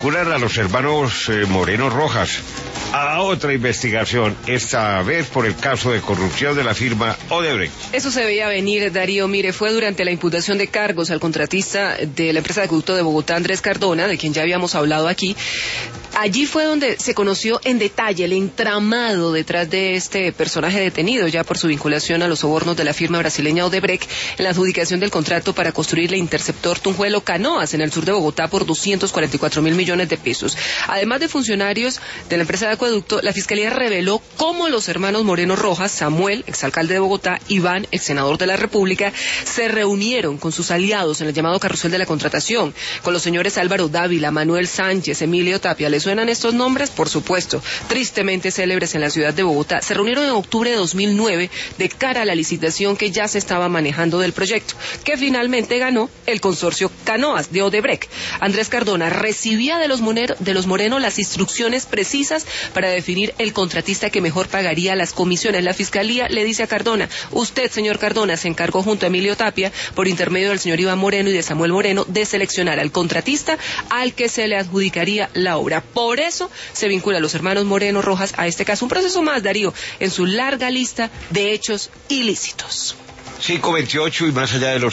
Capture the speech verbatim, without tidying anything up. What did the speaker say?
vinculan a los hermanos eh, Moreno Rojas a otra investigación, esta vez por el caso de corrupción de la firma Odebrecht. Eso se veía venir, Darío. Mire, fue durante la imputación de cargos al contratista de la empresa de acueducto de Bogotá, Andrés Cardona, de quien ya habíamos hablado aquí. Allí fue donde se conoció en detalle el entramado detrás de este personaje detenido ya por su vinculación a los sobornos de la firma brasileña Odebrecht en la adjudicación del contrato para construir el interceptor Tunjuelo Canoas en el sur de Bogotá por doscientos cuarenta y cuatro mil millones de pesos. Además de funcionarios de la empresa de acueducto, la Fiscalía reveló cómo los hermanos Moreno Rojas, Samuel, exalcalde de Bogotá, Iván, ex senador de la República, se reunieron con sus aliados en el llamado carrusel de la contratación, con los señores Álvaro Dávila, Manuel Sánchez, Emilio Tapia. ¿Les suenan estos nombres? Por supuesto, tristemente célebres en la ciudad de Bogotá. Se reunieron en octubre de dos mil nueve de cara a la licitación que ya se estaba manejando del proyecto, que finalmente ganó el consorcio Canoas de Odebrecht. Andrés Cardona recibía de los, Monero, de los Moreno las instrucciones precisas para definir el contratista que mejor pagaría las comisiones. La Fiscalía le dice a Cardona: usted, señor Cardona, se encargó junto a Emilio Tapia, por intermedio del señor Iván Moreno y de Samuel Moreno, de seleccionar al contratista al que se le adjudicaría la obra. Por eso se vincula a los hermanos Moreno Rojas a este caso. Un proceso más, Darío, en su larga lista de hechos ilícitos. cinco veintiocho y más allá de los